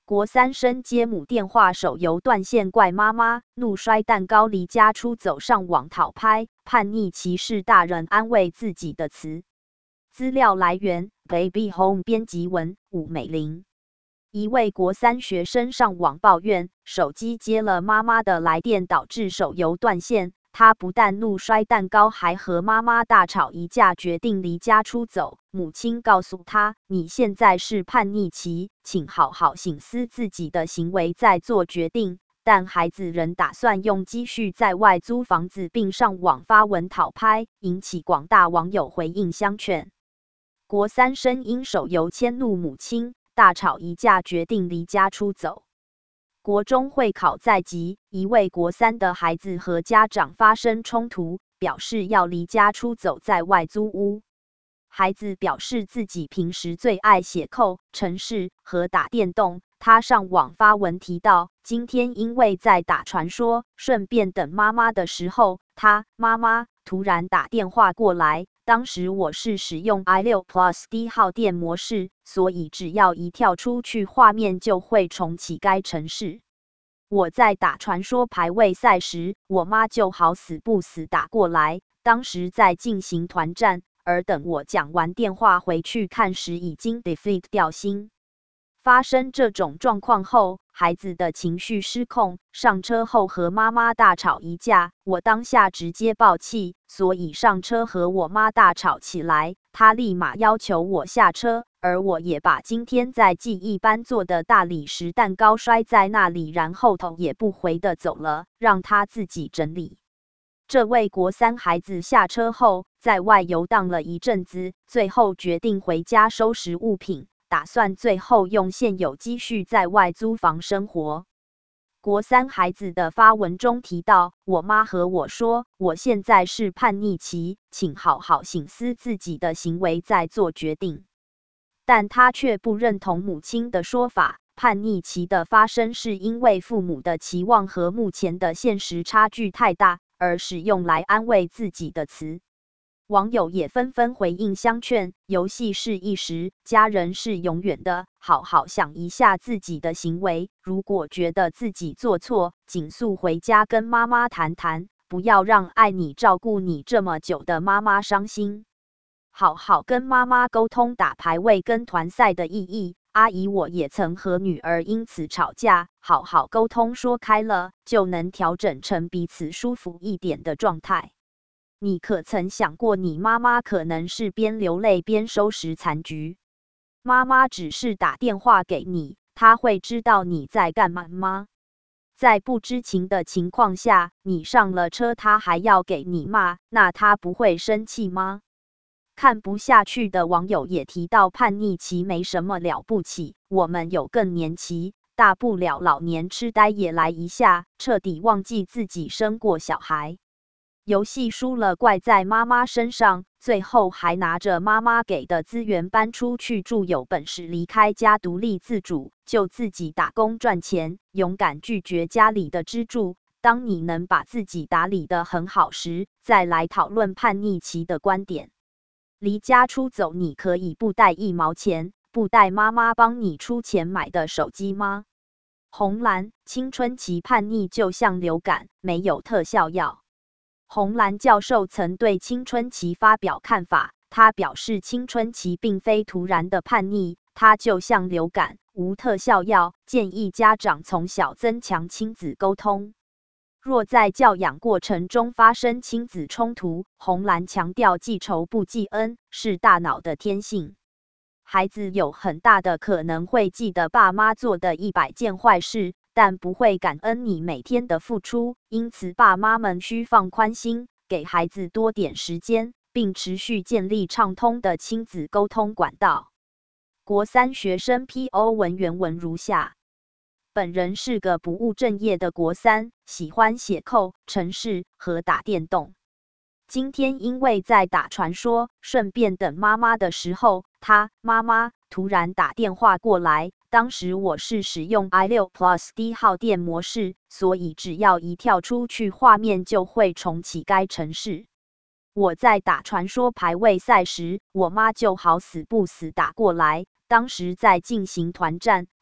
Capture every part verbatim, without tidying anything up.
国三生接母电话手游断线怪妈妈，怒摔蛋糕离家出走上网讨拍，叛逆期是大人安慰自己的词。资料来源 Baby Home 编辑文武美玲。一位国三学生上网抱怨，手机接了妈妈的来电导致手游断线，他不但怒摔蛋糕，还和妈妈大吵一架，决定离家出走。母亲告诉他，你现在是叛逆期，请好好省思自己的行为再做决定。但孩子仍打算用积蓄在外租房子，并上网发文讨拍，引起广大网友回应相劝。国三生因手游迁怒母亲，大吵一架，决定离家出走。国中会考在即，一位国三的孩子和家长发生冲突，表示要离家出走，在外租屋。孩子表示自己平时最爱写扣、程式和打电动。他上网发文提到，今天因为在打传说，顺便等妈妈的时候，他妈妈突然打电话过来。当时我是使用 i 六 Plus D 耗电模式，所以只要一跳出去，画面就会重启该程式。我在打传说排位赛时，我妈就好死不死打过来，当时在进行团战。而等我讲完电话回去看时，已经 defeat 掉星。发生这种状况后，孩子的情绪失控，上车后和妈妈大吵一架。我当下直接爆气，所以上车和我妈大吵起来。她立马要求我下车，而我也把今天在记忆班做的大理石蛋糕摔在那里，然后头也不回的走了，让她自己整理。这位国三孩子下车后，在外游荡了一阵子，最后决定回家收拾物品，打算最后用现有积蓄在外租房生活。国三孩子的发文中提到，我妈和我说，我现在是叛逆期，请好好省思自己的行为再做决定。但他却不认同母亲的说法，叛逆期的发生是因为父母的期望和目前的现实差距太大，而使用来安慰自己的词。网友也纷纷回应相劝，游戏是一时，家人是永远的，好好想一下自己的行为，如果觉得自己做错，尽速回家跟妈妈谈谈，不要让爱你照顾你这么久的妈妈伤心。好好跟妈妈沟通打排位跟团赛的意义。阿姨我也曾和女儿因此吵架，好好沟通说开了，就能调整成彼此舒服一点的状态。你可曾想过，你妈妈可能是边流泪边收拾残局？妈妈只是打电话给你，她会知道你在干嘛吗？在不知情的情况下，你上了车，她还要给你骂，那她不会生气吗？看不下去的网友也提到，叛逆期没什么了不起，我们有更年期，大不了老年痴呆也来一下，彻底忘记自己生过小孩。游戏输了怪在妈妈身上，最后还拿着妈妈给的资源搬出去住，有本事离开家独立自主，就自己打工赚钱，勇敢拒绝家里的资助。当你能把自己打理得很好时，再来讨论叛逆期的观点。离家出走，你可以不带一毛钱，不带妈妈帮你出钱买的手机吗？红蓝青春期叛逆就像流感，没有特效药。红蓝教授曾对青春期发表看法，他表示青春期并非突然的叛逆，它就像流感，无特效药，建议家长从小增强亲子沟通。若在教养过程中发生亲子冲突，红蓝强调记仇不记恩，是大脑的天性。孩子有很大的可能会记得爸妈做的一百件坏事，但不会感恩你每天的付出，因此爸妈们需放宽心，给孩子多点时间，并持续建立畅通的亲子沟通管道。国三学生 P O 文原文如下。本人是个不务正业的国三，喜欢写扣、程式和打电动。今天因为在打传说，顺便等妈妈的时候，她妈妈突然打电话过来。当时我是使用 i 六 Plus D 耗电模式，所以只要一跳出去，画面就会重启该程式。我在打传说排位赛时，我妈就好死不死打过来，当时在进行团战。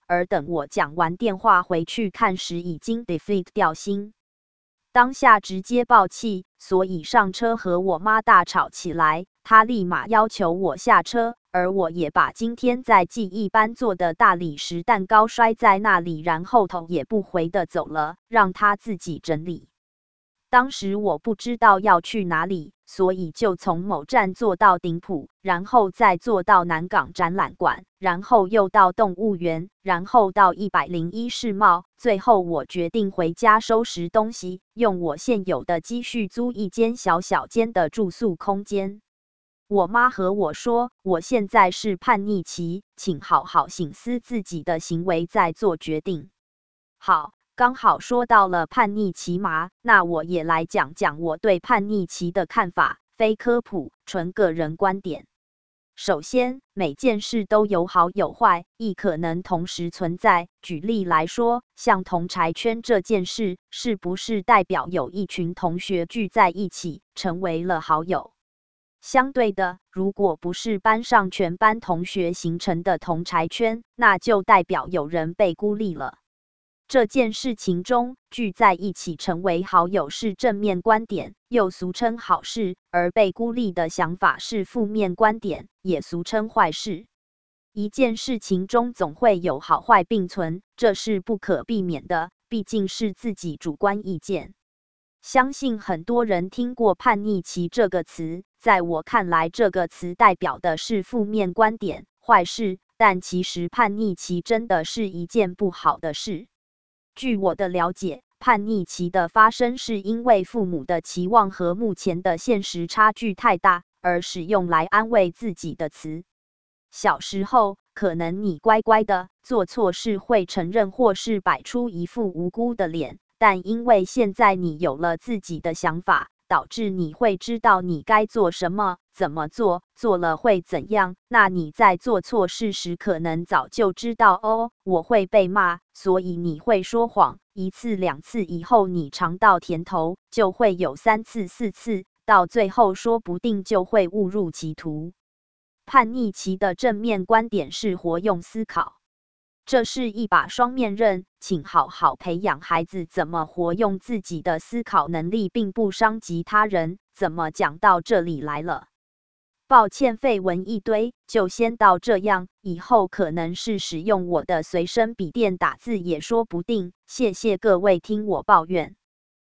而等我讲完电话回去看时，已经 defeat 掉心。当下直接爆气，所以上车和我妈大吵起来。她立马要求我下车，而我也把今天在记忆班做的大理石蛋糕摔在那里，然后头也不回的走了，让她自己整理。当时我不知道要去哪里，所以就从某站坐到顶埔，然后再坐到南港展览馆，然后又到动物园，然后到一百零一世贸。最后我决定回家收拾东西，用我现有的积蓄租一间小小间的住宿空间。我妈和我说，我现在是叛逆期，请好好省思自己的行为再做决定。好。刚好说到了叛逆期嘛，那我也来讲讲我对叛逆期的看法，非科普，纯个人观点。首先，每件事都有好有坏，亦可能同时存在。举例来说，像同侪圈这件事，是不是代表有一群同学聚在一起，成为了好友？相对的，如果不是班上全班同学形成的同侪圈，那就代表有人被孤立了。这件事情中，聚在一起成为好友是正面观点，又俗称好事；而被孤立的想法是负面观点，也俗称坏事。一件事情中总会有好坏并存，这是不可避免的，毕竟是自己主观意见。相信很多人听过叛逆期这个词，在我看来，这个词代表的是负面观点、坏事，但其实叛逆期真的是一件不好的事。据我的了解，叛逆期的发生是因为父母的期望和目前的现实差距太大，而使用来安慰自己的词。小时候，可能你乖乖的，做错事会承认或是摆出一副无辜的脸，但因为现在你有了自己的想法，导致你会知道你该做什么，怎么做，做了会怎样。那你在做错事时，可能早就知道哦，我会被骂，所以你会说谎。一次两次以后，你尝到甜头，就会有三次四次，到最后说不定就会误入歧途。叛逆期的正面观点是活用思考，这是一把双面刃，请好好培养孩子怎么活用自己的思考能力，并不伤及他人。怎么讲到这里来了？抱歉，废文一堆，就先到这样，以后可能是使用我的随身笔电打字也说不定。谢谢各位听我抱怨。